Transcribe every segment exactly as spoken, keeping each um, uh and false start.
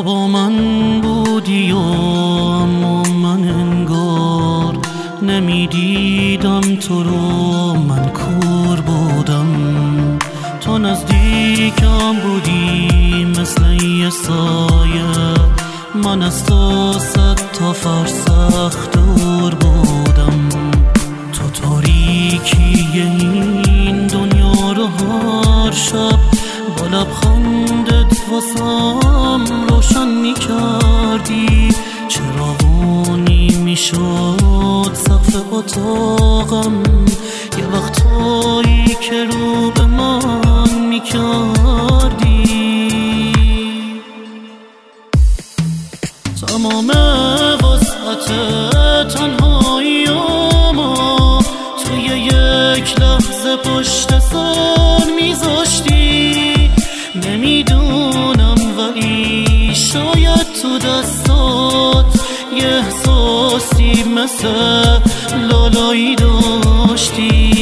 تو با من بودی و اما من انگار نمیدیدم تو رو، من کور بودم. تو نزدیکم بودی مثل یه سایه، من از تو صد تا فرسخ دور بودم. تو تاریکی این دنیا رو هر شب با لبخندت واسم روشن میکردی. چراغونی میشد سقف اتاقم یه وقتایی که رو به من میکردی. تمام وسعت تنهایی‌امو توی یک لحظه پشت سر میذاشتی. نمیدونم ولی شاید تو دستات یه احساسی مثل لالایی داشتی.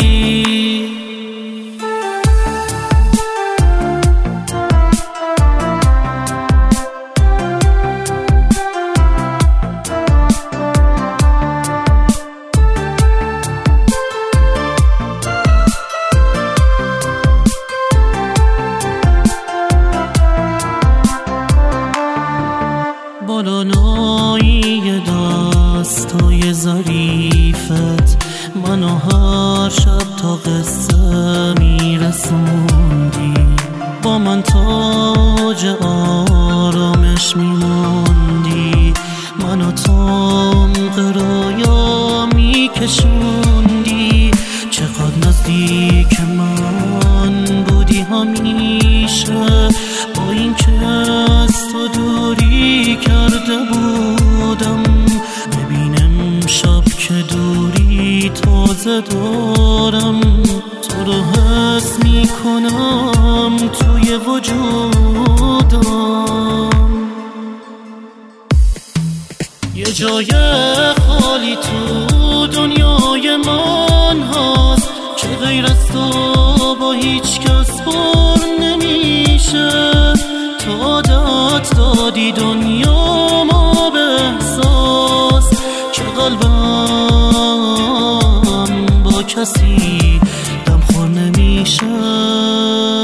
بالانایی دستای ظریفت منو هر شب تا قصه میرسوندی. با من تاج آرامش میموندی، منو تمق رایا میکشوندی. چقدر نزدیک من بودی همیشه، با این که از تو دوری کرده بودم. ببین امشب که دوری تازه دارم، تو رو حس میکنم توی وجودم. یه جای خالی تو دنیای من هست که غیر از تو با هیچ کس پر نمیشه. تو عادت دادی دنیا ما به احساس که قلبم با کسی دمخور نمیشه.